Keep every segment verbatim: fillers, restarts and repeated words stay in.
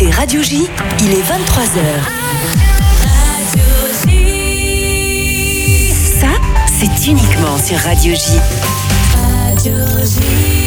écoutez Radio J, il est vingt-trois heures. Radio J. Ça, c'est uniquement sur Radio J. Radio J.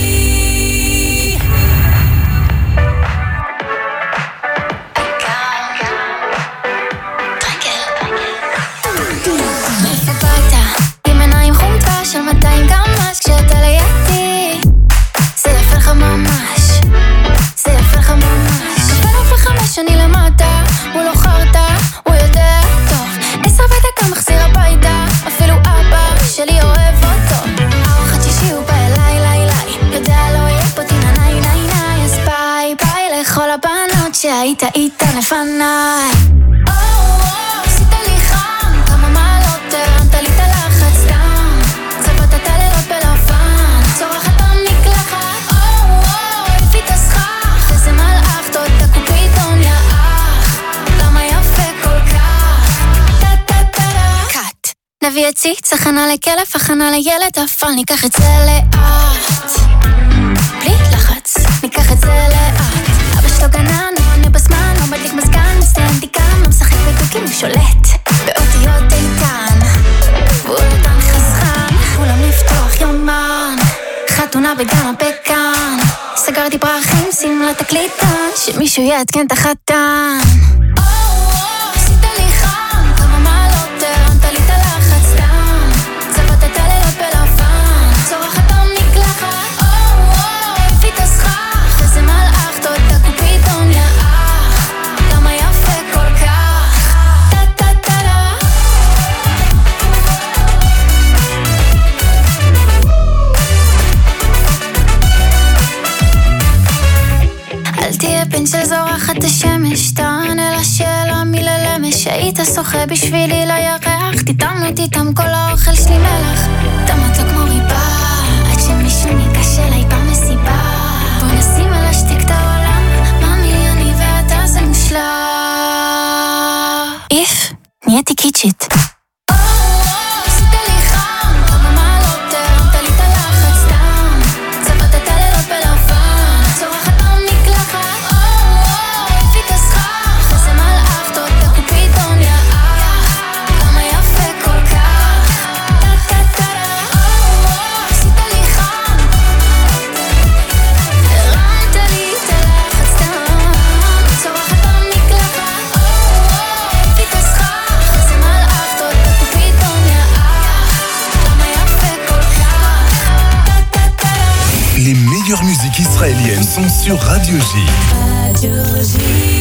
של מאתיים גמש כשאתה לידי זה יפה לך ממש זה יפה לך ממש כפל וחמש אני למטה הוא לא חרטה הוא יודע טוב עשר ודקה מחזיר הביתה אפילו אבא שלי אוהב אותו ארוחת שישי הוא בא אליי ליי ליי יודע לא יהיה פה תינה ניי ניי ניי אז ביי ביי לכל הבנות שהיית איתן לפניי עשית לי חם כמה מעלות הרמת לי את הלחץ סתם צבעת הלילות בלבן צורחת במקלחת הביא את הסכך איזה מלאך תודה קופיטון יא אח למה יפה כל כך טה טה טה טה קאט נביא הציץ הכנה לכלב הכנה לילד אבל ניקח את זה לאט בלי לחץ ניקח את זה לאט אבא שלו גנן עונה בזמן לא מדליק מזגן מסטנדיקם לא משחק בדוקים הוא שולט באותיות איתן והוא נתן חסכן אולם לפתוח יומן חתונה בגן הפקן סגרתי פרחים שים לתקליטן שמישהו יעדכן את החתן עשית לי חם כמה מעלות הרמת לי את הלחץ סתם צבעת את הלילות בלבן צורחת במקלחת הביא את הסכך איזה מלאך תודה קופיטון יא אח למה יפה כל כך טה טה טה טה אל תהיה בן של זורחת השמש תענה לשאלה מי ללמש היית שוחה בשבילי לירח תיתם לא תיתם כל האוכל שלי מלח תמת לו כמו ריבה עד שמישהו ניגש אליי במסיבה בוא נשים על השתיק את העולם מאמי אני ואתה זה מושלם איף נהייתי קיצ'ית עשית לי חם כמה מעלות הרמת לי את הלחץ סתם צבעת את הלילות בלבן צורחת במקלחת הביא את הסכך איזה מלאך תודה קופיטון יא אח למה יפה כל כך טה טה טה עשית לי חם הרמת לי את הלחץ סתם צורחת במקלחת הביא את הסכך איזה מלאך תודה קופיטון יא אח למה יפה כל כך טה טה טה Les meilleures musiques israéliennes sont sur Radio J. Radio J.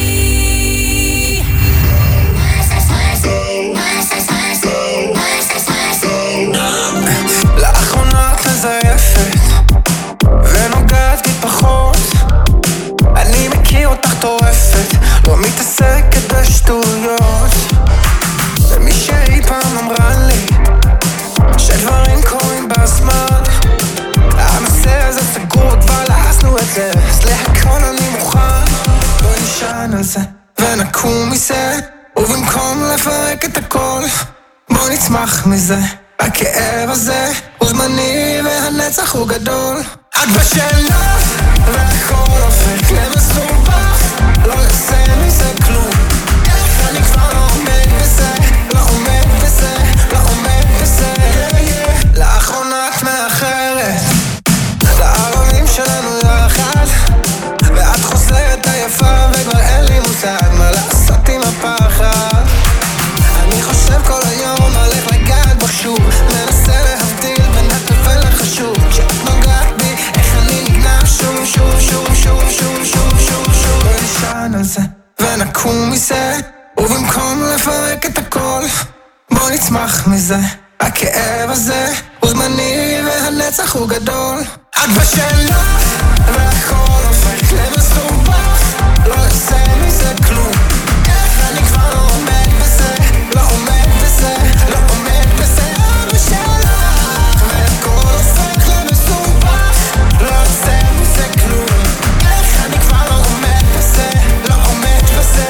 לאחרונה את מזייפת ונוגעת בי פחות אני מכיר אותך טורפת לא מתעסקת בשטויות ומי שאי פעם אמרה לי שדברים קורים בזמן הנושא הזה סגור כבר לעשנו את זה אז להכל אני מוכן בוא נשען על זה ונקום מזה ובמקום לפרק את הכל בוא נצמח מזה הכאב הזה הוא זמני והנצח הוא גדול את בשאלה והכל הופך למסובך לא יעשה מזה כלום איך אני כבר לא עומד בזה לא עומד בזה לא עומד בזה לאחרונה את מאחרת לערבים שלנו יחד ואת חוזרת היפה וכבר אין לי מושג מה לעשות עם הפחד אני חושב כל היום הולך לגעת בך שוב מנסה להבדיל בין הטוב לחשוב כשאת נוגעת בי איך אני נגנב שוב שוב שוב שוב שוב שוב שוב שוב בוא נשען על זה ונקום מזה ובמקום לפרק את הכל בוא נצמח מזה הכאב הזה הוא זמני והנצח הוא גדול את בשאלה והכל הופך למסובך לא יעשה מזה כלום איך אני כבר לא עומד בזה לא עומד בזה לא עומד בזה את בשאלה והכל הופך למסובך לא יעשה מזה כלום איך אני כבר לא עומד בזה לא עומד בזה, לא עומד בזה.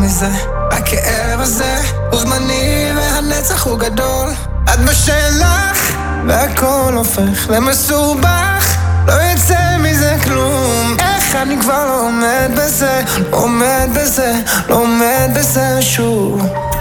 מזה, הכאב הזה הוא זמני והנצח הוא גדול. את בשלך והכל הופך למסובך, לא יצא מזה כלום. איך אני כבר לא עומד בזה, לא עומד בזה, לא עומד בזה שוב.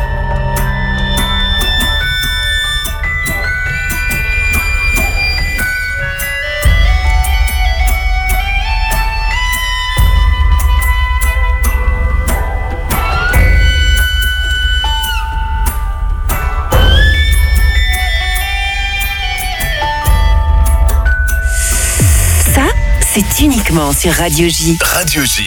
C'est uniquement sur Radio J. Radio J.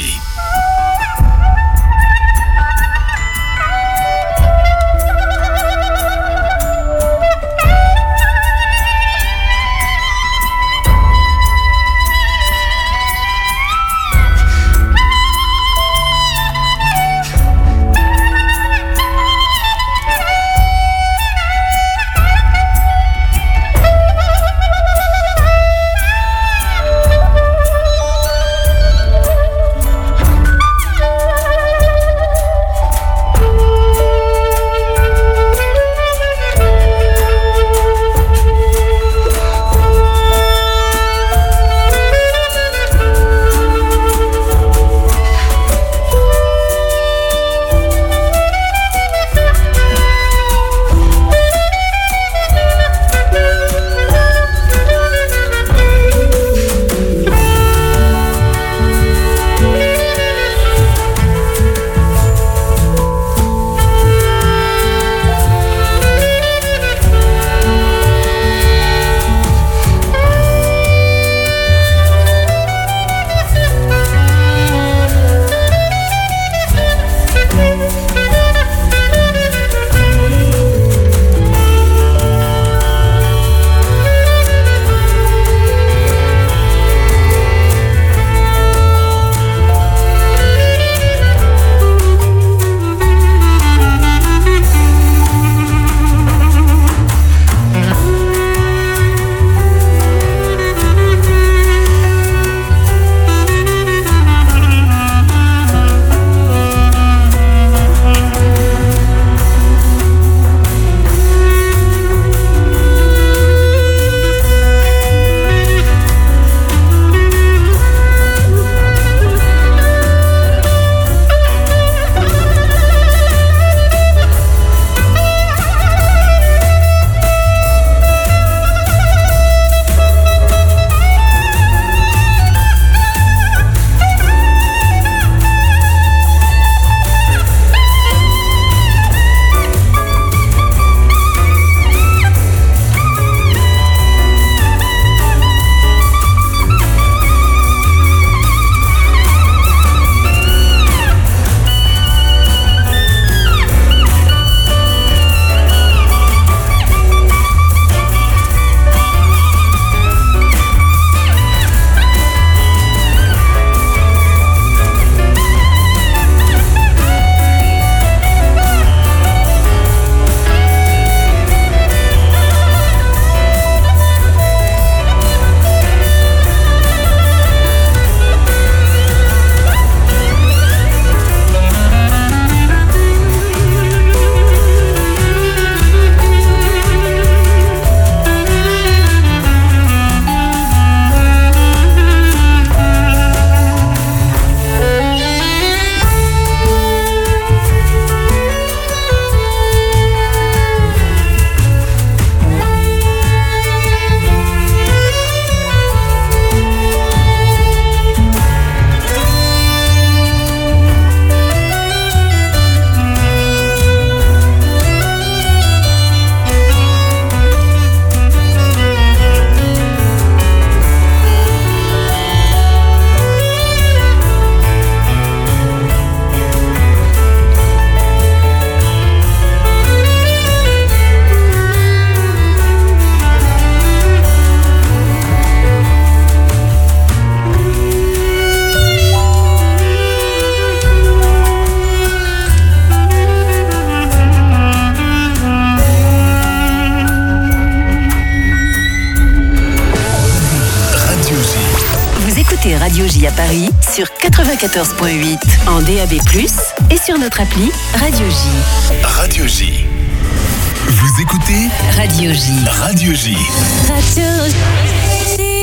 Écoutez Radio J à Paris sur quatre-vingt-quatorze virgule huit en D A B plus, et sur notre appli Radio J. Radio J. Vous écoutez Radio J. Radio J. Radio J.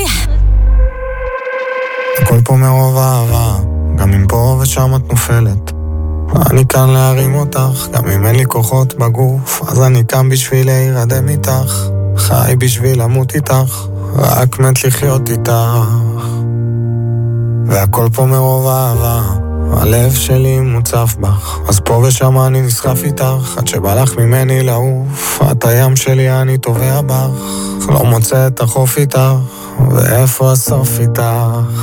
הכל פה מרוב אהבה, גם אם פה ושם את נופלת. אני כאן להרים אותך, גם אם אין לי כוחות בגוף, אז אני קם בשביל להירדם איתך, חי בשביל למות איתך, רק מת לחיות איתך. והכל פה מרוב אהבה, הלב שלי מוצף בך, אז פה ושם אני נסחף איתך, עד שבא לך ממני לעוף, את הים שלי אני טובע בך, לא מוצא את החוף איתך, ואיפה הסוף איתך.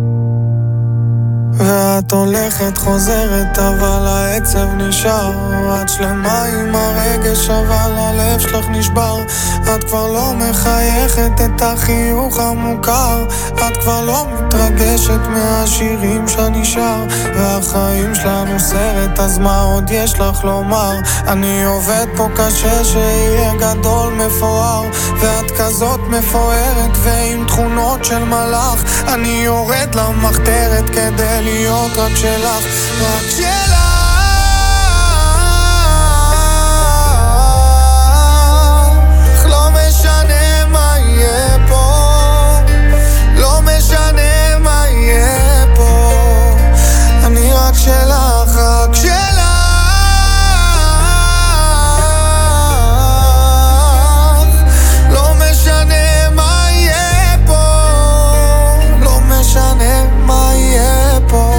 ואת הולכת חוזרת אבל העצב נשאר, את שלמה עם הרגש אבל הלב שלך נשבר, את כבר לא מחייכת את החיוך המוכר, את כבר לא מתרגשת מהשירים שנשאר, והחיים שלנו סרט, אז מה עוד יש לך לומר? אני עובד פה קשה שיהיה גדול מפואר, ואת כזאת מפוארת ועם תכונות של מלאך, אני יורד למחתרת כדי להיות רק שלך, רק שלך. לא משנה מה יהיה פה, לא משנה מה יהיה פה, אני רק שלך, רק שלך. לא משנה מה יהיה פה, לא משנה מה יהיה פה.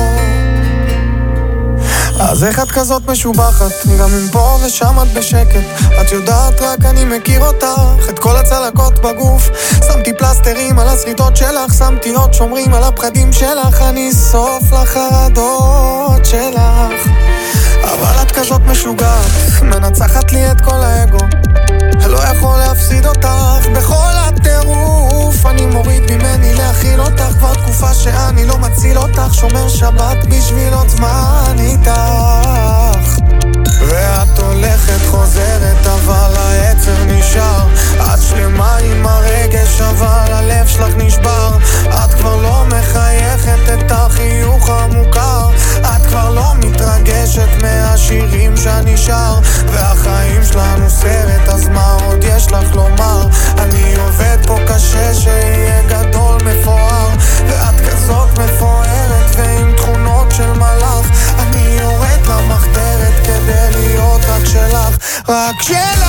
אז איך את כזאת משובחת, גם אם פה ושם את בשקט, את יודעת רק אני מכיר אותך, את כל הצלקות בגוף, שמתי פלסטרים על הסריטות שלך, שמתי עוד שומרים על הפחדים שלך, אני סוף לחרדות שלך. אבל את כזאת משוגעת, מנצחת לי את כל האגו, לא יכול להפסיד אותך בכל הטירוף, אני מוריד ממני להכיל אותך, כבר תקופה שאני לא מציל אותך, שומר שבת בשביל עוד זמן איתך. ואת הולכת חוזרת אבל העצב נשאר, את שלמה עם הרגש אבל הלב שלך נשבר, את כבר לא מחייכת את החיוך המוכר, את כבר לא מתרגשת מהשירים שנשאר, והחיים שלנו סרט, אז מה עוד יש לך לומר? אני עובד פה קשה שיהיה גדול מפואר, ואת כזאת מפוארת ועם תכונות של מלאך, אני יורד למחתרת כדי להיות רק שלך, רק שלך.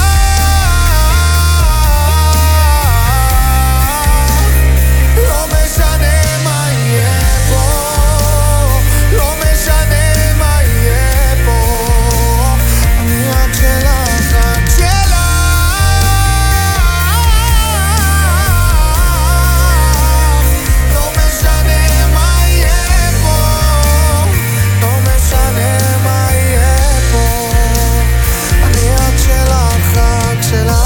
לא משנה מה יהיה פה, לא משנה מה יהיה פה, אני רק שלך, רק שלך. לא משנה מה יהיה פה, לא משנה מה יהיה פה, אני רק שלך, רק שלך.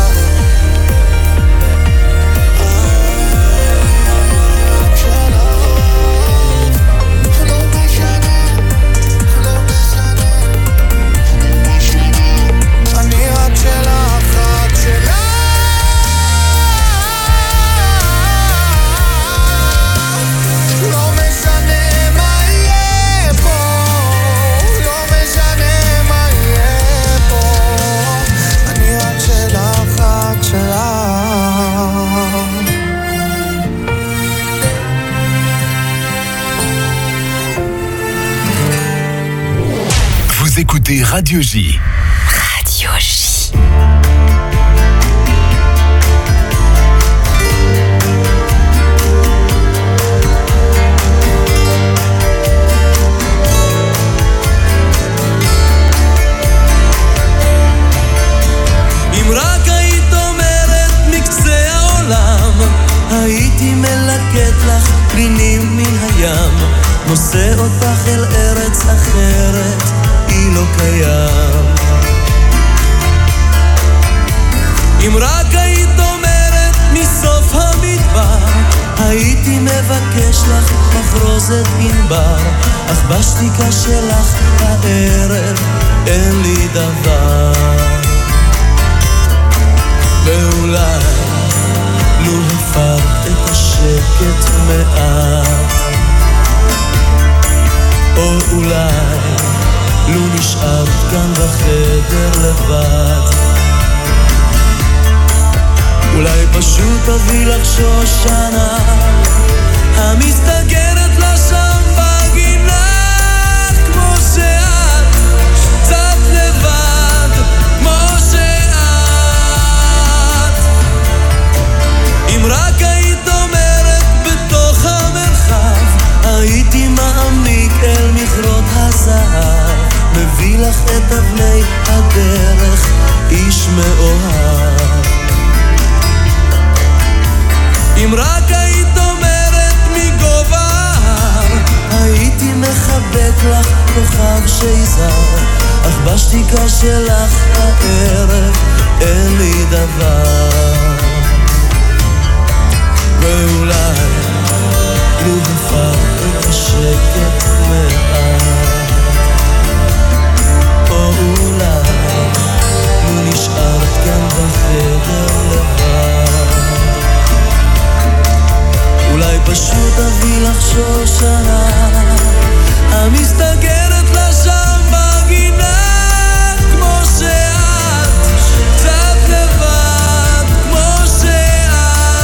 Vous écoutez Radio J. Radio J. אם רק היית אומרת מקצה העולם, הייתי מלקט לך פנינים מן הים, נושא אותך אל ארץ אחרת, היא לא קיים. אם רק היית אומרת מסוף המדבר, הייתי מבקש לך מחרוזת ענבר, אך בשתיקה שלך הערב אין לי דבר. ואולי לו הפרת את השם השקט מעט. או אולי לו נשארת כאן בחדר לבד, אולי פשוט תביא לך שושנה המסתגרת לה שם בגינה, כמו שאת קצת לבד, כמו שאת. אם רק היית אומרת בתוך המרחב, הייתי מעמיק אל מכרות הזהב, מביא לך את אבני הדרך, איש מאוהב. אם רק היית אומרת מגובה, הייתי מחבק לך כוכב שיזר, אך בשתיקה שלך הערב אין לי דבר. ואולי לו הפך את השקט מעט, או אולי לו נשארת כאן בחדר לבד, אולי פשוט אביא לך שושנה המסתגרת לה שם בגינה, כמו שאת קצת לבד, כמו שאת.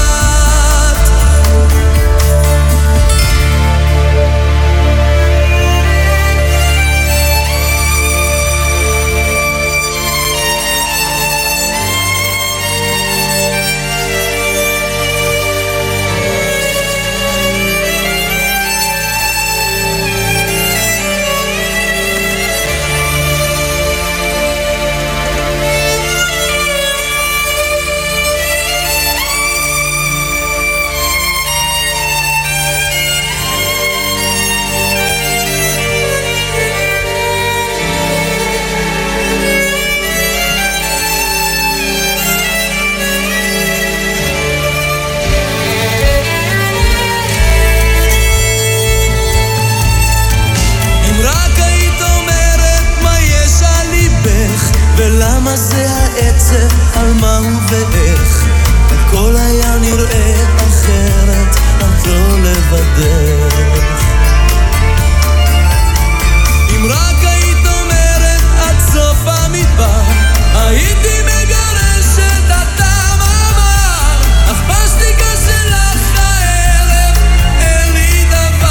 ולמה זה העצב, על מה הוא ואיך, הכל היה נראה אחרת, את לא לבדך. אם רק היית אומרת עד סוף המדבר, הייתי מגרשת את המאמר, אך בשתיקה שלך הערב אין לי דבר.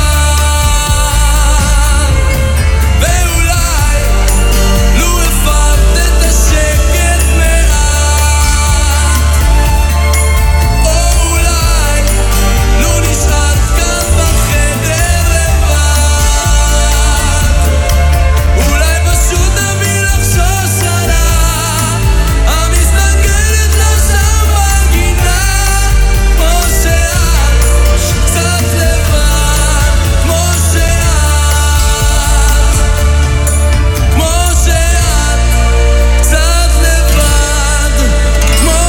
ואולי לו הפרת את השקט מעט, או אולי לו נשארת כאן בחדר לבד, אולי פשוט תביא לך שושנה המסתגרת לה שם בגינה, כמו שאת קצת לבד, כמו שאת, כמו שאת קצת לבד, כמו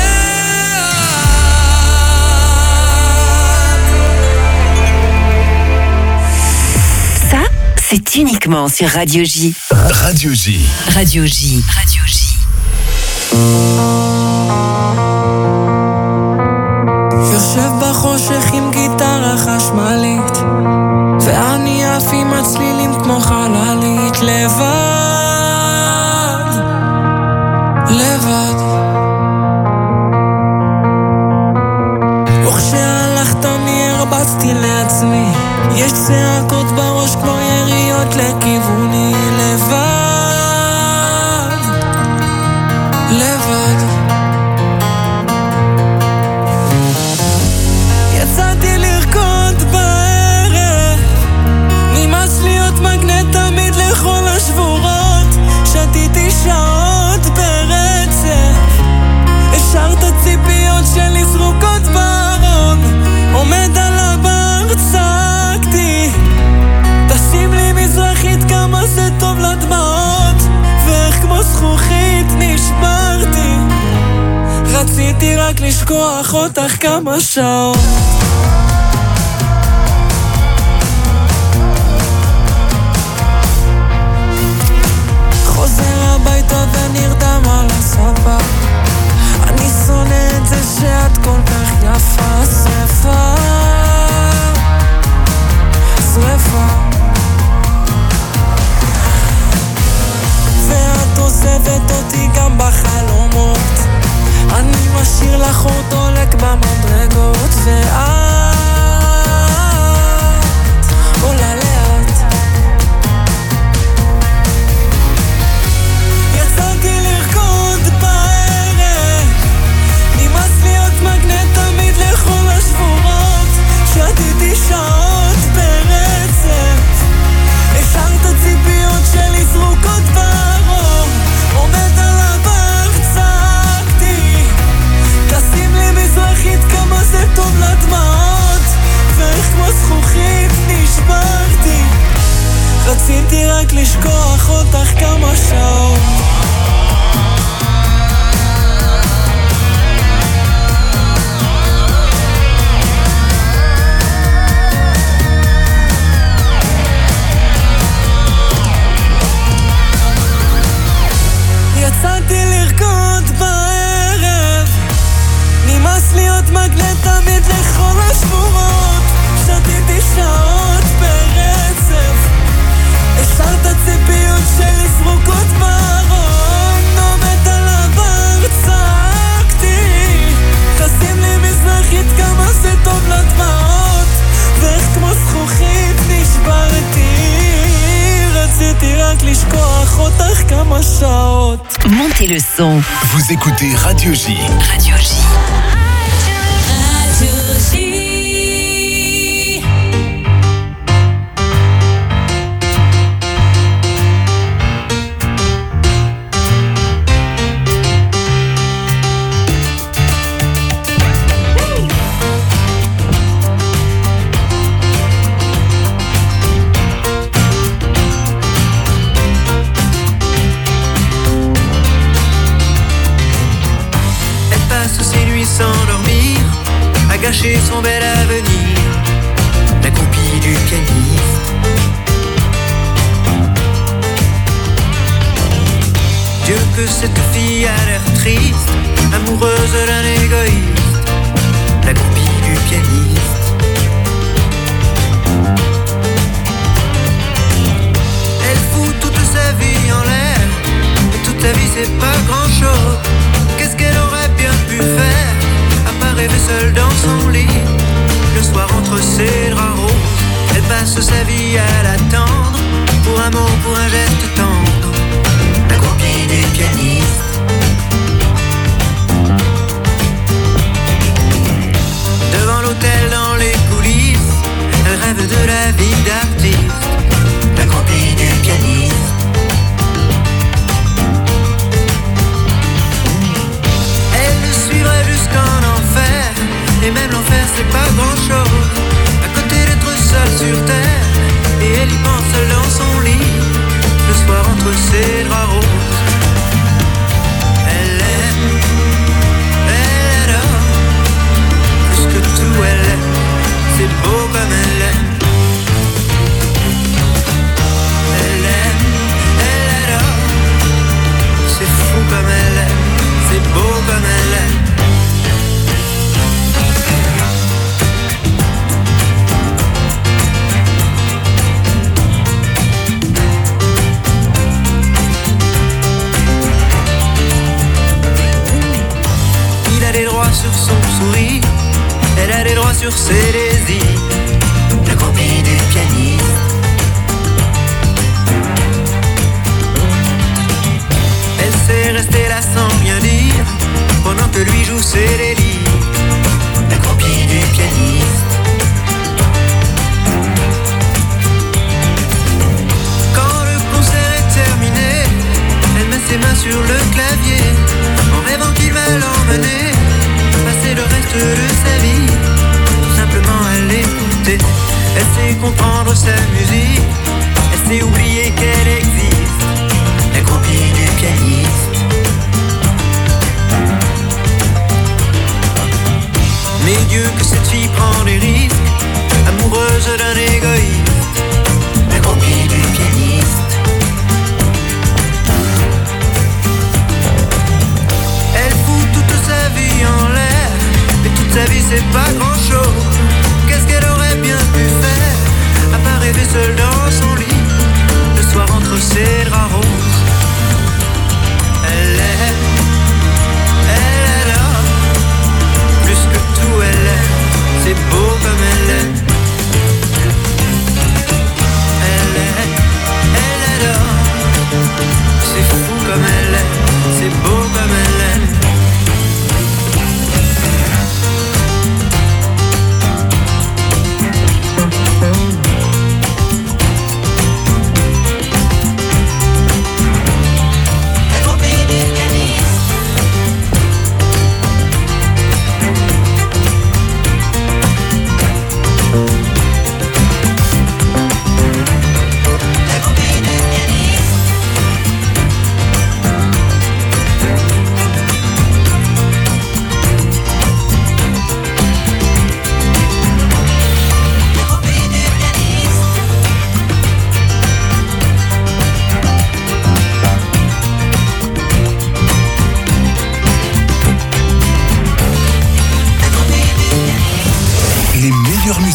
Ça, c'est uniquement sur Radio J. Radio J. Radio J. Radio J. יושב בחושך עם גיטרה חשמלית, ואני עף עם הצלילים כמו חללית, לבד, לבד. וכשהלכת אני הרבצתי לעצמי, יש צעקות בראש כמו יריות לכיווני, לבד, לבד. יצאתי לרקוד בערב, נמאס להיות מגנט תמיד לכל השבורות, שתיתי שעות ברצף, השארת ציפיות שלי זרוקות בארון, עומד על הבר צעקתי, תשים לי מזרחית כמה זה טוב לדמעות, ואיך כמו זכוכית נשברתי, רציתי רק לשכוח אותך כמה שעות. חוזר הביתה ונרדם על הספה, אני שונא את זה שאת כל כך יפה, ספה רציתי רק לשכוח אותך כמה שעות. יצאתי לרקוד בערב, נמאס להיות מגנט תמיד לכל השבועות. שתיתי שעות ברצף, השארת ציפיות שלי זרוקות בארון. עומד על הבר צעקתי, תשים לי מזרחית כמה זה טוב לדמעות, ואיך כמו זכוכית נשברתי. רציתי רק לשכוח אותך כמה שעות. Montez le son. Vous écoutez Radio J. Radio J. Radio J. Sans dormir, a gâché son bel avenir, la copie du pianiste. Dieu que cette fille a l'air triste, amoureuse d'un égoïste, la copie du pianiste. Elle fout toute sa vie en l'air, et toute sa vie c'est pas grand chose. Qu'est-ce qu'elle aurait bien pu faire, à part rêver seule dans son lit, le soir entre ses draps roses. Elle passe sa vie à l'attendre, pour un mot, pour un geste tendre, la copie du pianiste. Devant l'hôtel, dans les coulisses, elle rêve de la vie d'artiste, la copie du pianiste. Jusqu'en enfer, et même l'enfer c'est pas grand chose, à côté d'être seule sur terre, et elle y pense seule dans son lit, le soir entre ses draps roses. Elle aime, elle adore, plus que tout elle aime, c'est beau comme elle aime. Elle aime, elle adore, c'est fou comme elle aime, c'est beau comme elle aime. Sur son sourire, elle a des droits sur ses désirs, la copie du pianiste. Elle sait rester là sans rien dire, pendant que lui joue ses délires, la copie du pianiste. Quand le concert est terminé, elle met ses mains sur le clavier, en rêvant qu'il va l'emmener passer le reste de sa vie, tout simplement à l'écouter. Elle sait comprendre sa musique, elle sait oublier qu'elle existe, la copie du pianiste. Mais Dieu que cette fille prend des risques, amoureuse d'un égoïste, la copie du pianiste. Elle fout toute sa vie en l'air, et toute sa vie c'est pas grand chose. Qu'est-ce qu'elle aurait bien pu faire, à part rêver seule dans son lit, le soir entre ses draps roses. Elle aime, elle adore, plus que tout elle aime, c'est beau comme elle aime. Elle aime, elle adore, c'est fou comme elle aime, c'est beau comme elle aime.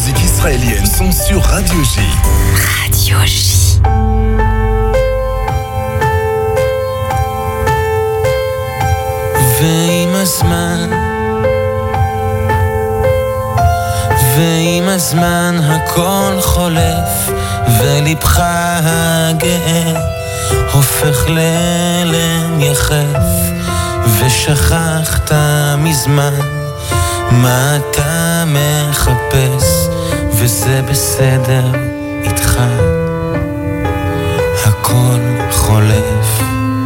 musiques israéliennes sont sur Radio J. Radio J. ועם הזמן ועם הזמן הכל חולף ולבך הגאה הופך ללם יחף ושכחת מזמן מה אתה מחפש וזה בסדר איתך הכל חולף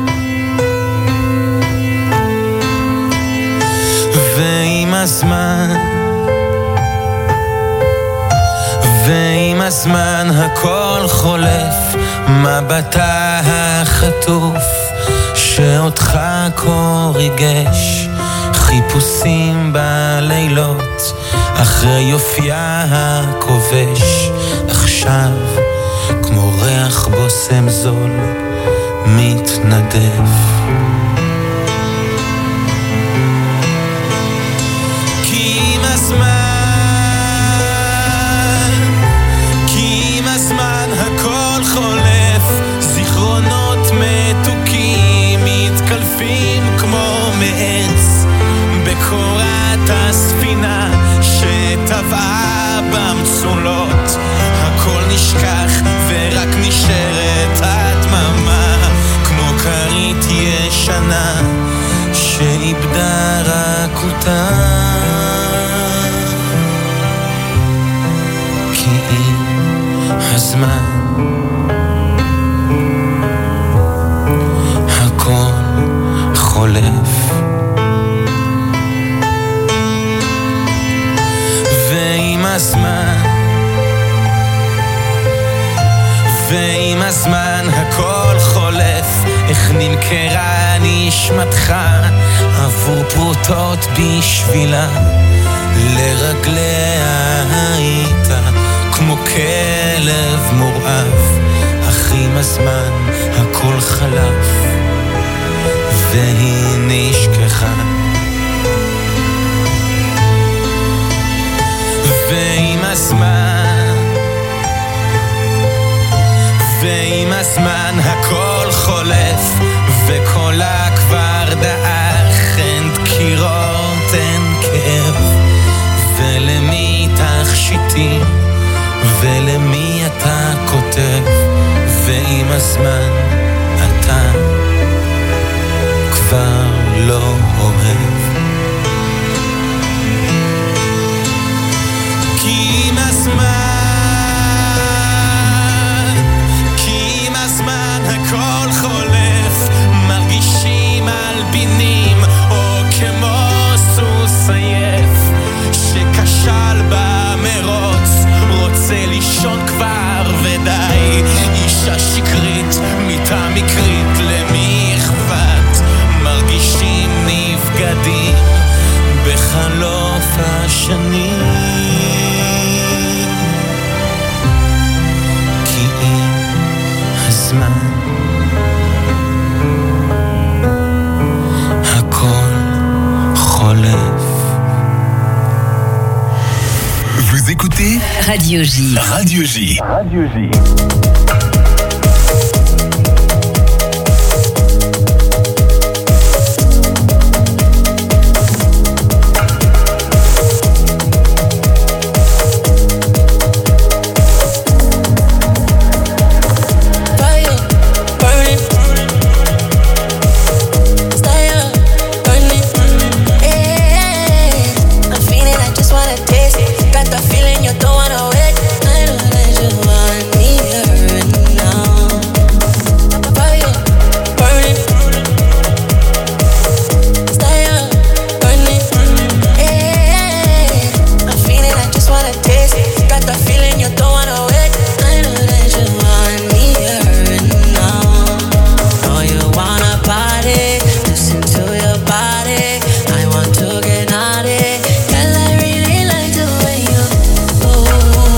ועם הזמן ועם הזמן הכל חולף מבטה החטוף שאותך כה ריגש חיפושים בלילות אחרי יופייה הכובש עכשיו כמו ריח בוסם זול מתנדף כי עם הזמן כי עם הזמן הכל חולף זיכרונות מתוקים מתקלפים כמו מעץ בקורת הספינה שטבעה במצולות הכל נשכח ורק נשארת הדממה כמו כרית ישנה שאיבדה רכותה כי עם הזמן הכל חולף ועם הזמן ועם הזמן הכל חולף איך נמכרה נשמתך עבור פרוטות בשבילה לרגליה היית כמו כלב מורעב אך עם הזמן הכל חלף והיא נשכחה ועם הזמן ועם הזמן הכל חולף וקולה כבר דאח אין דקירות אין כאב ולמי תכשיטים ולמי אתה כותב ועם הזמן אתה כבר לא אוהב כי עם הזמן כי עם הזמן הכל חולף מרגישים אלבינים או כמו סוס עייף שכשל במרוץ רוצה לישון כבר ודי אישה שקרית מיטה מקרית למי אכפת מרגישים נבגדים בחלוף השנים כי עם הזמן הכל חולף Vous écoutez Radio J. Radio J. Radio J. Oh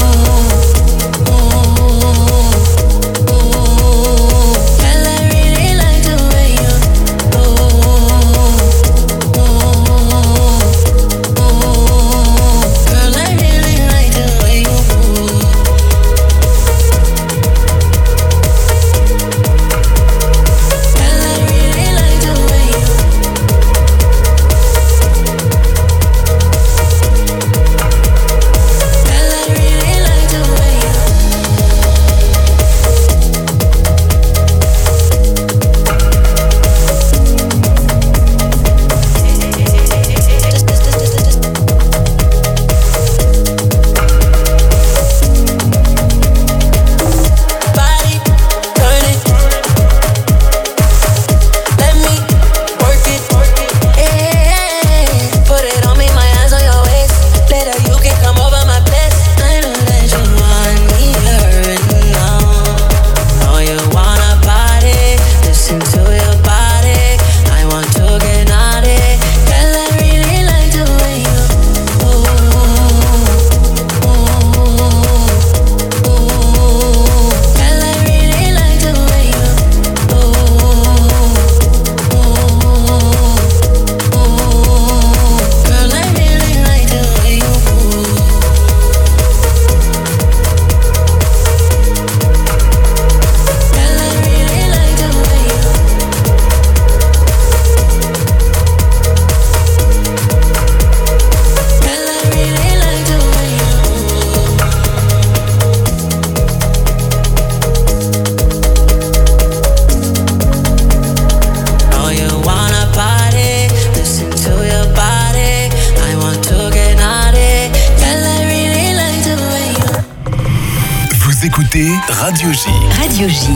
écoutez Radio J. Radio J.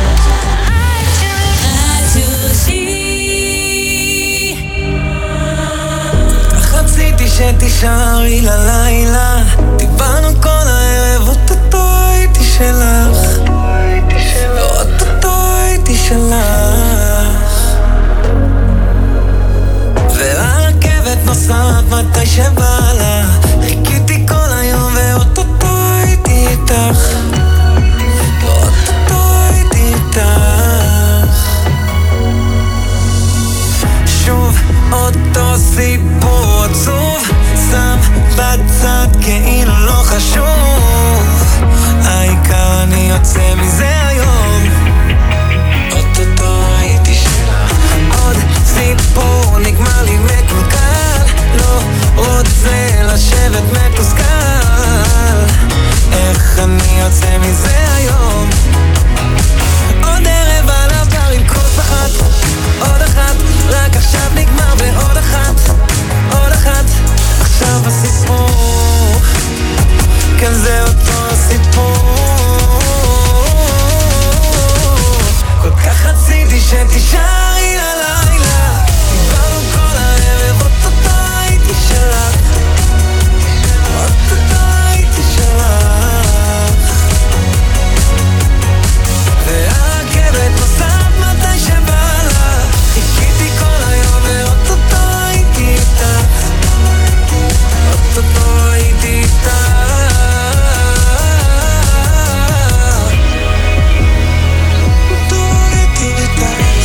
Radio J. רציתי שתישארי ללילה, דיברנו כל הערב, אוטוטו הייתי שלך, אוטוטו הייתי שלך, והרכבת נוסעת מתי שבא לה, חיכיתי כל היום ואוטוטו הייתי איתך, אוטוטו הייתי איתך. שוב אותו סיפור עצוב, שם בצד כאילו לא חשוב, העיקר אני יוצא מזה היום, אוטוטו הייתי שלך. עוד סיפור נגמר לי מקולקל, לא רוצה לשבת מתוסכל, איך אני יוצא מזה היום. עוד ערב על הבר עם כוס אחת, עוד אחת, רק עכשיו נגמר ועוד אחת, עוד אחת, עכשיו הסיפור, כן זה אותו סיפור. כל כך רציתי שתישארי ללילה, דיברנו כל הערב, אוטוטו הייתי שלך, אוטוטו הייתי שלך, והרכבת נוסעת מתי שבא לה, חיכיתי כל היום ואוטוטו הייתי איתך, אוטוטו הייתי איתך, אוטוטו הייתי איתך.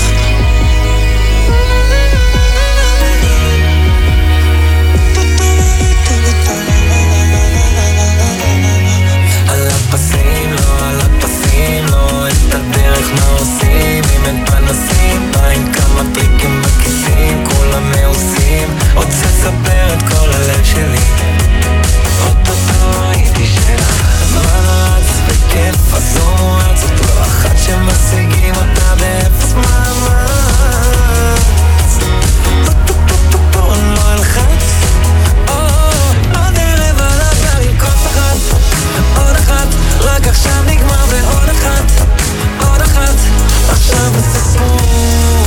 על הפסים, לא על הפסים, לא את הדרך מה עושים, אם אין פנסים, באים כמה טריקים בכיסים, כולם מעושים, רוצה לספר את כל הלב שלי, אוטוטו הייתי שלך, הזמן רץ וכיף, הזו רץ, זאת לא אחת שמשיגים אותה באפס מאמץ, אוטוטו אני לא אלחץ, עוד ערב על הבר עם כוס אחת, עוד אחת, רק עכשיו נגמר ועוד אחת, עוד אחת, עכשיו הסיפור,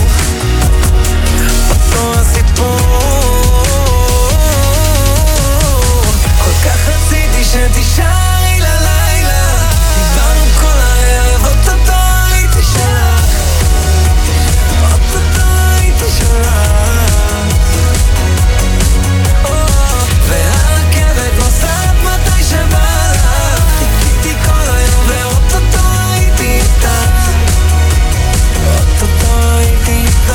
אותו הסיפור. כל כך רציתי שתישארי ללילה, דיברנו כל הערב, אוטוטו הייתי שלך, אוטוטו הייתי שלך, והרכבת נוסעת מתי שבא לה, חיכיתי כל היום ואוטוטו הייתי איתך, אוטוטו הייתי איתך,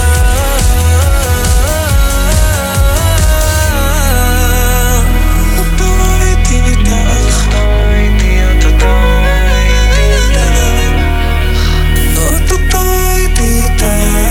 אוטוטו הייתי איתך, אוטוטו הייתי איתך, אוטוטו הייתי איתך.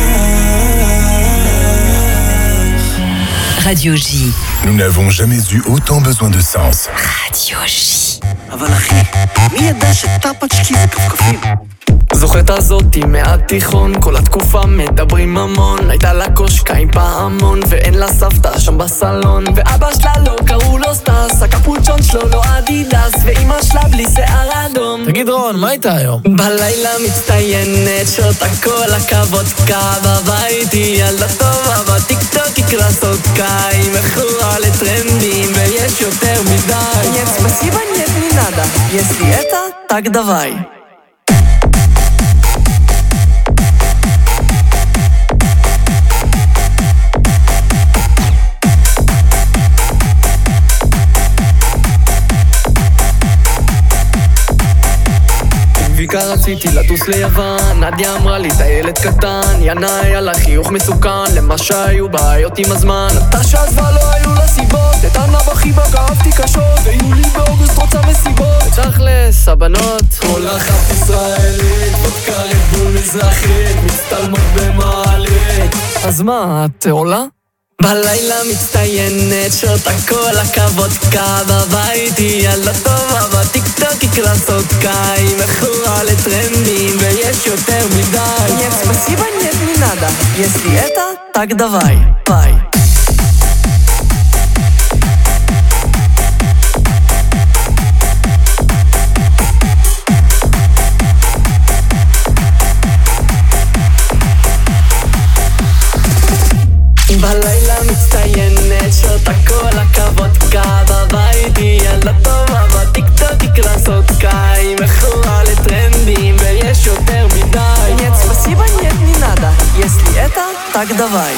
Radio J. Nous n'avons jamais eu autant besoin de sens. Radio J. אבל אחי, מי ידע שטאפצ'קי זה כפכפים? זוכרת הזאתי מהתיכון, כל התקופה מדברים המון, הייתה לה קושקה עם פעמון ואין לה סבתא שם בסלון, ואבא שלה לא קראו לו סטס, הקפוצ'ון שלו לא אדידס, ואמא שלה בלי שיער אדום. תגיד רון, מה הייתה היום? בלילה מצטיינת, שותה כל הקוודקה, בבית היא ילדה טובה, בטיקטוק היא קלאסודקה, היא מכורה לטרנדים ויש יותר מדי. יש ספסיבה נת מנדה, יש דיאטה, תק דווי. ויקה רציתי לטוס ליוון, נדיה אמרה לי אתה ילד קטן, ינה היה לה חיוך מסוכן, למה שהיו בעיות עם הזמן, נטשה עזבה לא היו לה סיבות, את הנבא חיבה כאבתי קשות, ויולי באוגוסט רוצה מסיבות, תכלס, הבנות כל אחת ישראלית, vodka red bull מזרחית, מצטלמות במעלית, אז מה, את עולה? בלילה מצטיינת, שותה כל הקוודקה, בבית היא ילדה טובה, בטיקטוק היא קלאסודקה, היא מכורה לטרנדים ויש יותר מדי. יש ספסיבה נת מנדה, יש דיאטה, תק דווי, ביי. так давай.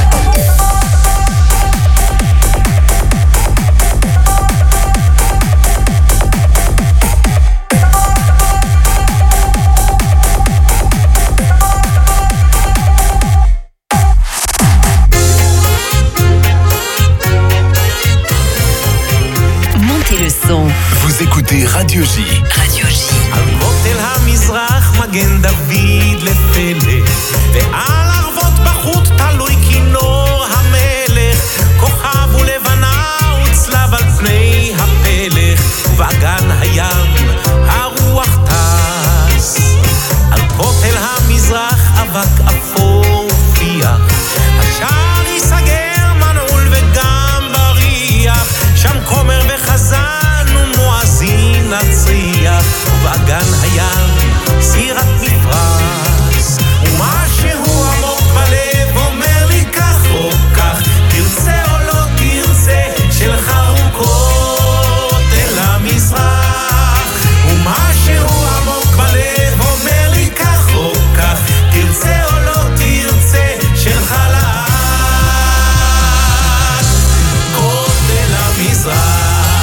Vous écoutez Radio J. Radio J. על כותל המזרח מגן דוד לפלא, ועל ערבות בחוט תלוי כינור המלך, כוכב ולבנה וצלב על פני הפלך, ובאגן הים הרוח טס. על כותל המזרח אבק אפור ופיח, השער ייסגר מנעול וגם בריח, שם כומר וחזן ומואזין נצריח, ובאגן הים סירת מפרס, ומשהו עמוק בלב אומר לי כך או כך, תרצה או לא תרצה, שלך רוקות אל המזרח. ומשהו עמוק בלב אומר לי כך או כך, תרצה או לא תרצה, שלך לאט קות אל המזרח.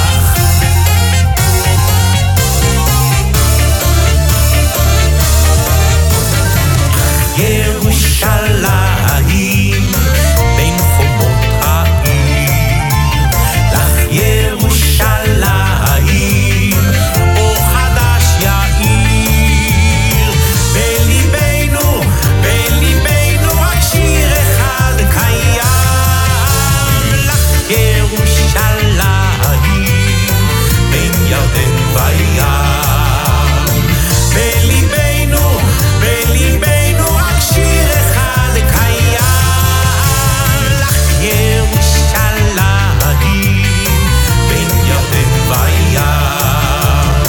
ירושלים בין חומות העיר, לך ירושלים אור חדש יאיר, בליבנו, בליבנו רק שיר אחד קיים, לך ירושלים בין ירדן וים, בליבנו, בליבנו רק שיר אחד קיים, לך ירושלים בין ירדן וים.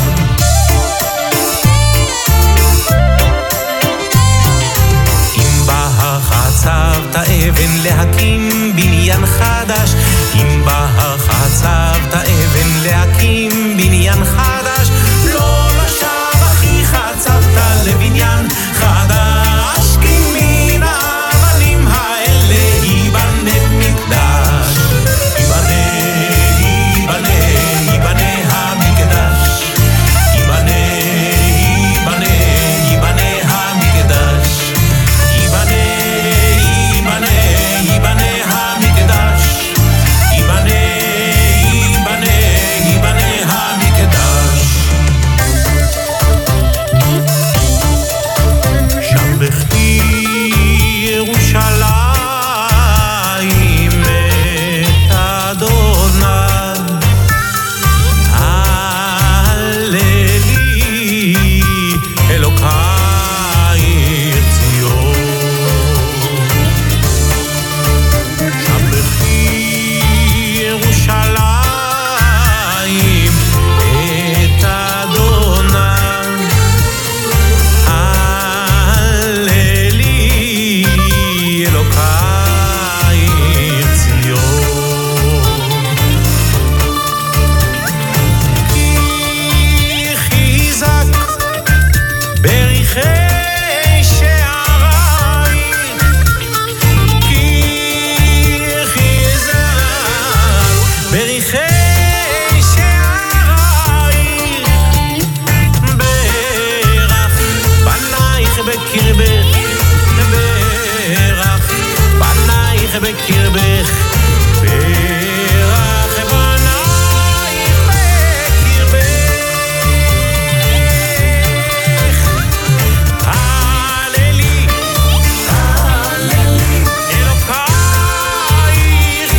אם בהר חצבת אבן להקים בניין חדש, אם בהר חצבת אבן להקים בניין חדש, לא לשב אחי חצבת לבניין חדש, כי מן האבנים האלה ייבנה מקדש, ייבנה, ייבנה, ייבנה המקדש, ייבנה, ייבנה, ייבנה המקדש, ייבנה, ייבנה, ייבנה המקדש, ייבנה, ייבנה, ייבנה המקדש. שם בכי ירושלים את אדוני, הללי אלוקי ציון. שם בכי ירושלים את אדוני, הללי אלוקי ציון. כי חיזק בריחי שעריים, כי חיזק בריחי שעריים, ברך בנייך בקרבך, ברך בנייך בקרבך, ברך בנייך בקרבך, הללי, הללי אלוקייך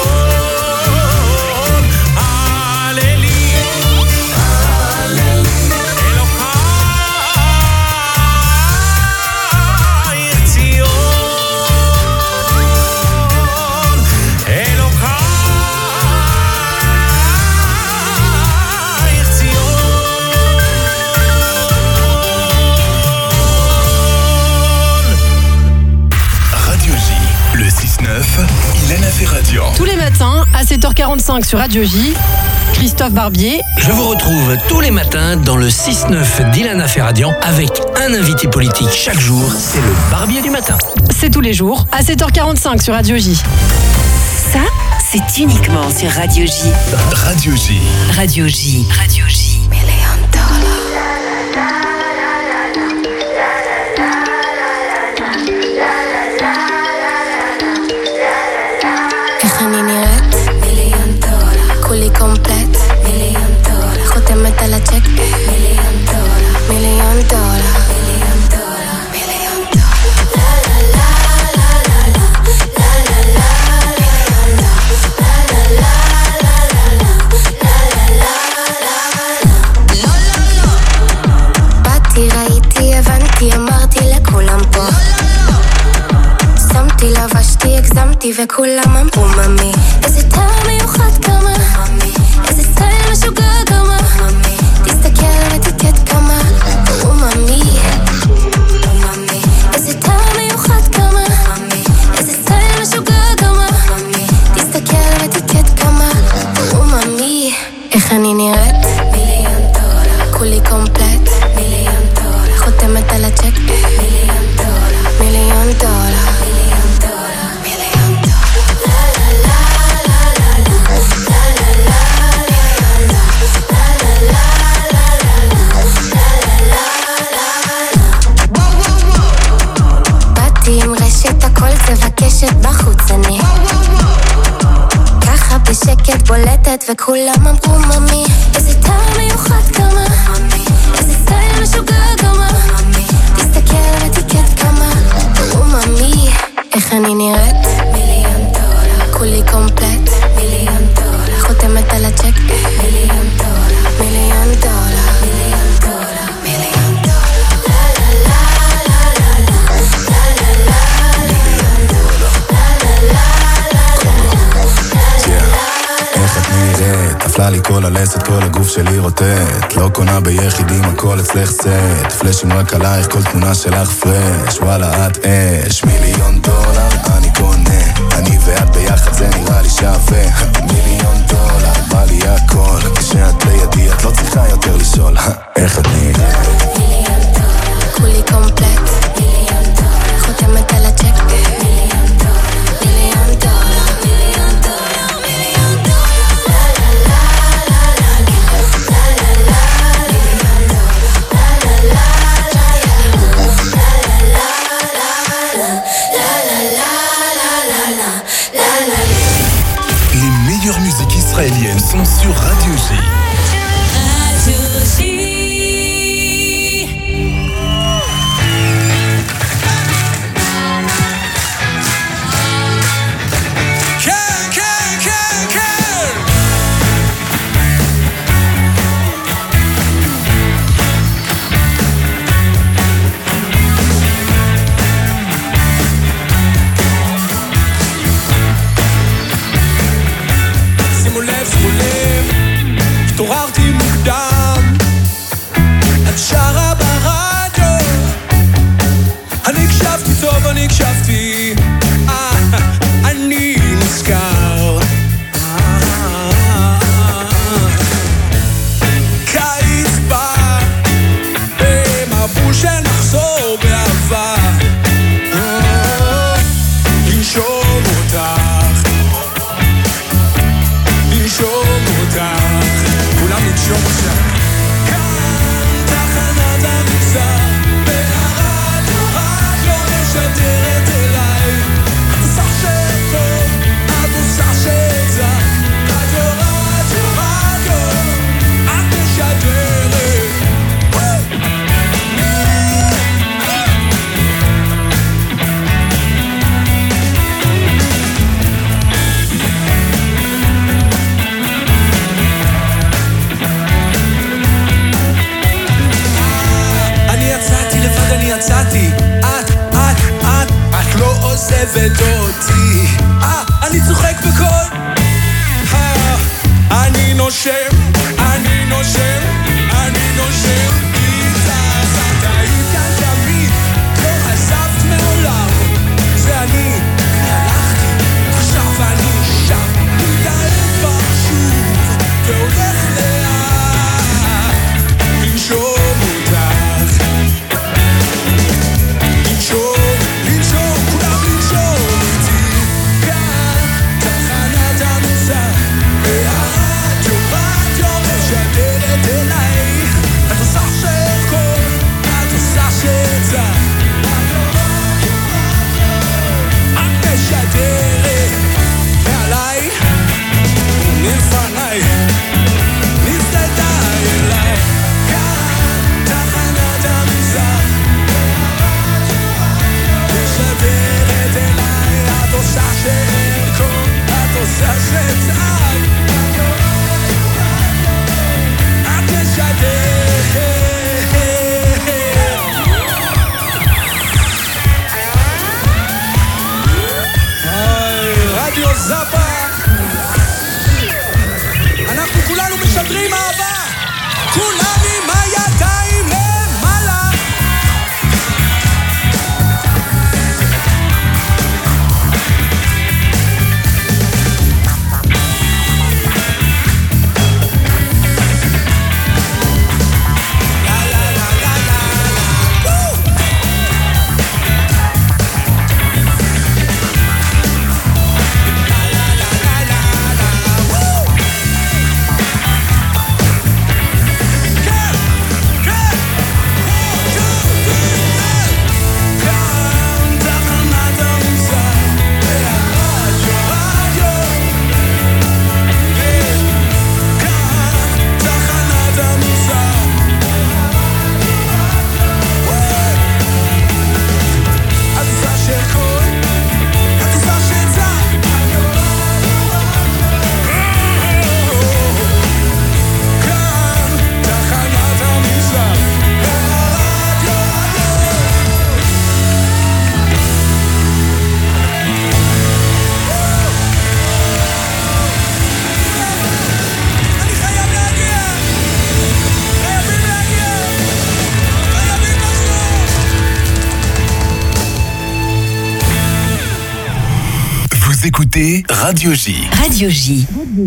ציון, הללי, הללי אלוקייך ציון, אלוקייך ציון. Radio J, le six neuf, Ilana Ferradian. Tous les matins à sept heures quarante-cinq sur Radio J, Christophe Barbier. Je vous retrouve tous les matins dans le six neuf d'Ilana Ferradian avec un invité politique chaque jour. C'est le Barbier du matin. C'est tous les jours à sept heures quarante-cinq sur Radio J. Ça, c'est uniquement sur Radio J. Radio J. Radio J. Radio J. איך אני נראית? מיליון דולר. כולי קומפלט? מיליון דולר. חותמת על הצ'ק? מיליון דולר. מיליון דולר. מיליון דולר. מיליון דולר. לה לה לה לה לה לה לה לה לה מיליון דולר. לה לה לה לה לה לה לה לה באתי, ראיתי, הבנתי, אמרתי לכולם פה שמתי, לבשתי, הגזמתי וכולם אמרו ממי איזה טעם מיוחד כמה איזה סטייל משוגע כמה תסתכל ותתקד כמה אוממי איזה טעם מיוחד כמה איזה סטייל משוגע כמה תסתכל ותתקד כמה אוממי איך אני נראית? מיליון דולר כולי קומפלט מיליון דולר חותמת על הצ'ק מיליון דולר מיליון דולר וקשת בחוץ אני ככה בשקט בולטת וכולם אמרו ממי איזה טעם מיוחד כמה איזה סטייל משוגע כמה תסתכל ותתקד כמה וממי איך אני נראית? מיליון דולר כולי קומפלט מיליון דולר חותמת על הצ'ק מיליון דולר מיליון דולר מיליון דולר מיליון דולר לה לה לה לה לה לה לה נפלה לי כל הלסת, כל הגוף שלי רוטט לא קונה ביחידים, הכל אצלך סט פלשים רק עלייך, כל תמונה שלך פרש וואלה את אש מיליון דולר אני קונה אני ואת ביחד זה נראה לי שווה מיליון דולר בא לי הכל כשאת לידי את לא צריכה יותר לשאול איך את נראית מיליון דולר כולי קומפלט מיליון דולר חותמת על הצ'ק מיליון דולר מיליון דולר מיליון דולר מיליון דולר Les meilleures musiques israéliennes sont sur Radio J. Radio J. התעוררתי מוקדם, את שרה ברדיו, אני הקשבתי טוב, אני הקשבתי, אה, אני נזכר. קיץ בא, הם אמרו שנחזור באהבה, לנשום אותך, לנשום אותך. כולם ננשום עכשיו כאן תחנת המגזר והרדיו רדיו משדרת אליי את עושה שטוב, את עושה שזק רדיו רדיו רדיו את משדרת יצאתי, את, את, את, את לא עוזבת אותי. אה, אני צוחק בקול. אה, אני נושם, אני נושם, אני נושם. איתך, את היית כאן תמיד, לא עזבת מעולם. זה אני, הלכתי, עכשיו אני שם. מתעלם כבר שוב, ועוד רוצים אהבה, כולם עם הידיים למעלה. Écoutez Radio J. Radio J.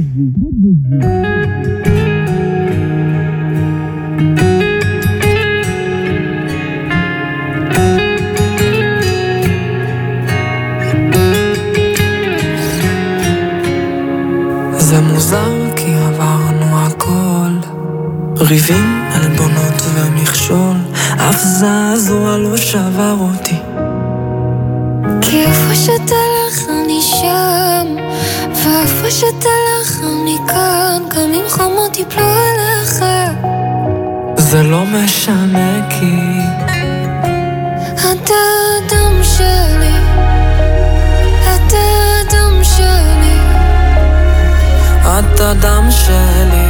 זה מוזר כי עברנו הכל, ריבים, עלבונות ומכשול, אף זעזוע לא שבר אותי. כי איפה שתלך אני שם, ואיפה שתלך אני כאן, גם אם חומות יפלו עליך. זה לא משנה כי אתה אדם שלי, אתה אדם שלי, אתה דם שלי,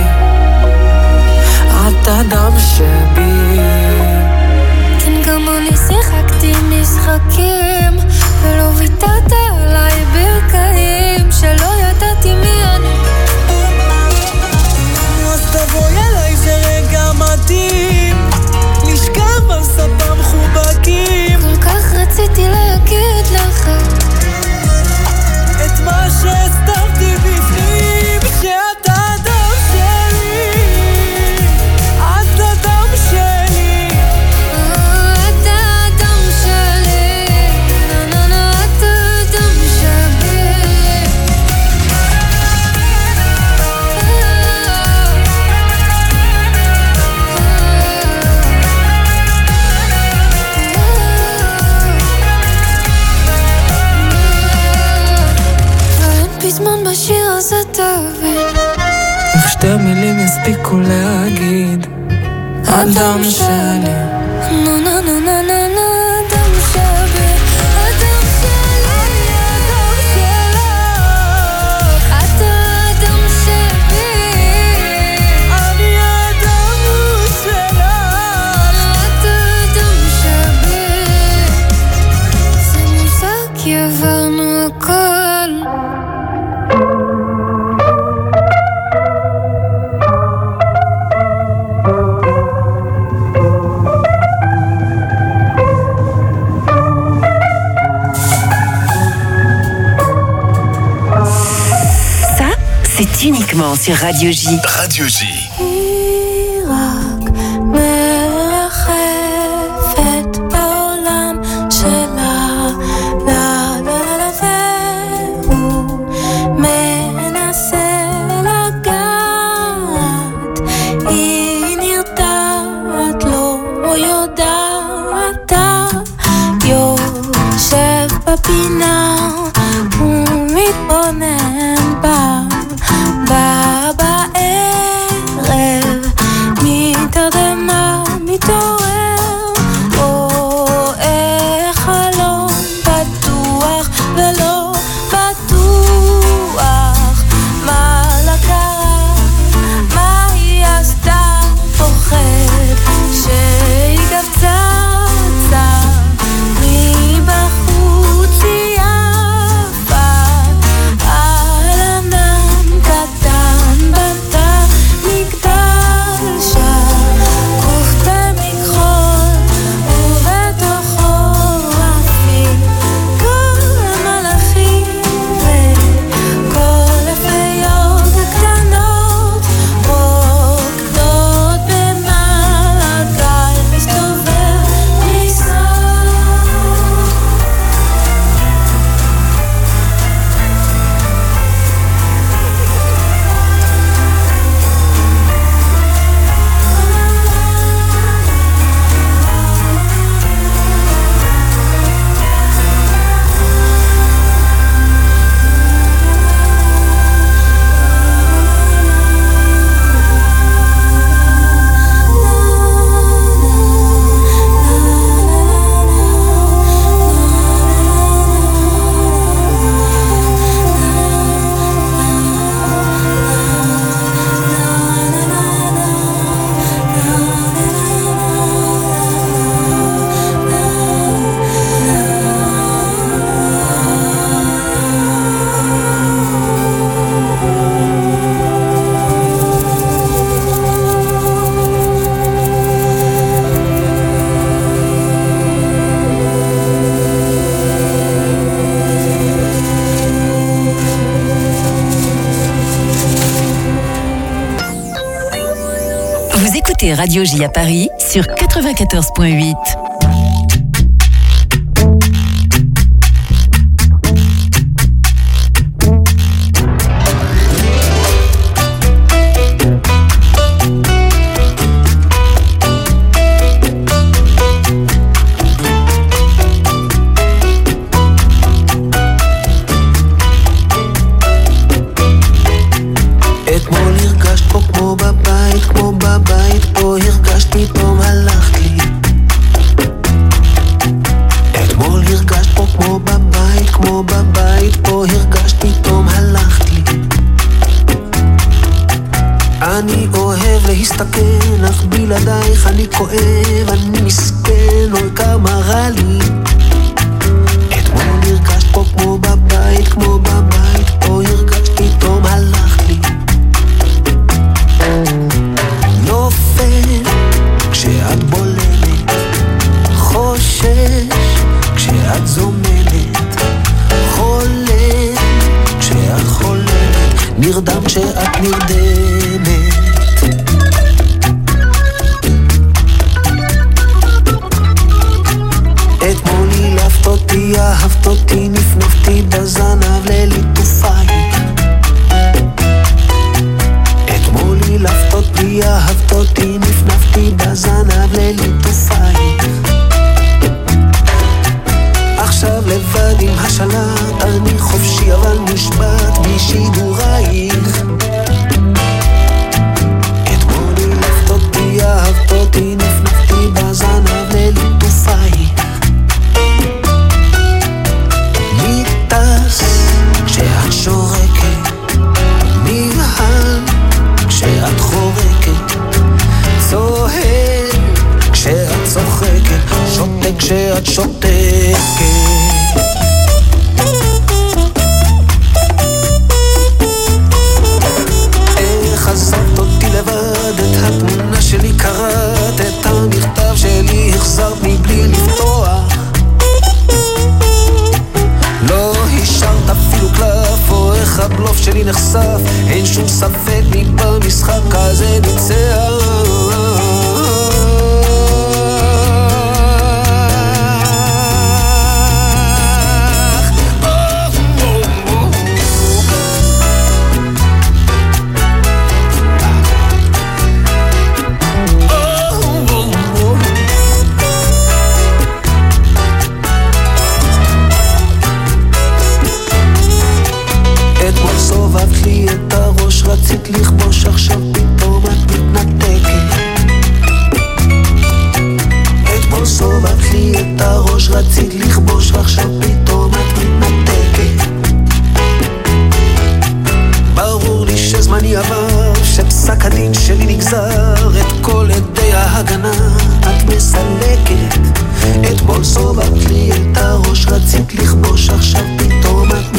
אתה דם שבי. כן, גם אני שיחקתי משחקים ולא ויתרת עליי ברכיים שלא ידעתי מי אני. אז תבואי אליי, זה רגע מדהים, נשכב על ספה מחובקים. כל כך רציתי להגיד לך את מה שהסתרתי בפנים, שאתה אדם שלי, אתה אדם שלי, אתה אדם שלי, נה נה נה, אתה אדם שלי. ואין פזמון בשיר הזה תבין, איך שתי מילים יספיקו להגיד אדם שלי. נה נה נה נה נה נה, אדם שלי, אדם שלי, אדם שלך, אתה אדם שלי, אני אדם שלך, אתה אדם שלי. זה מוזר כי עברנו הכל, C'est uniquement sur Radio J. Radio J. היא רק מרחפת בעולם שלה, לה לה לה, והוא מנסה לגעת, היא נרתעת, לא יודעת, יושב בפינה ומתבונן בה, בא בערב, מתרדמה, מתעורר, רואה חלום פתוח ולא בטוח, מה לה קרה, מה היא עשתה, פוחד שהיא גם צצה, מבחוץ היא יפה, על ענן קטן בנתה מגדל. Vous écoutez Radio J à Paris sur quatre-vingt-quatorze point huit. להסתכן, אך בלעדייך אני כואב, אני מסכן, אוי כמה רע לי. אתמול הרגשת פה כמו בבית, כמו בבית, פה הרגשת פתאום הלכת לי. נופל כשאת בולמת, חושש כשאת זוממת, חולם כשאת חולמת, נרדם כשאת נרדמת. אתמול הילפת אותי, אהבת אותי, נפנפתי בזנב לליטופייך. אתמול הילפת אותי, אהבת אותי, נפנפתי בזנב לליטופייך. עכשיו לבד עם השלט, אני חופשי אבל מושבת בשידורייך. אתמול הילפת אותי, אהבת אותי, נפנפתי בזנב לליטופייך. כשאת שורקת, נבהל כשאת חורקת, צוהל כשאת צוחקת, שותק כשאת שותקת. איך עזבת אותי לבד, את התמונה שלי קראת, את המכתב שלי החזרת מבלי לפתוח. לא השארת אפילו קלף, או איך הבלוף שלי נחשף, אין שום ספק מי במשחק הזה ניצח. סובבת לי את הראש, רצית לכבוש, עכשיו פתאום את מתנתקת. אתמול סובבת לי את הראש, רצית לכבוש, ועכשיו פתאום את מתנתקת. ברור לי שזמני עבר, שפסק הדין שלי נגזר, את כל עדי ההגנה את מסלקת. אתמול סובבת לי את הראש, רצית לכבוש, עכשיו פתאום את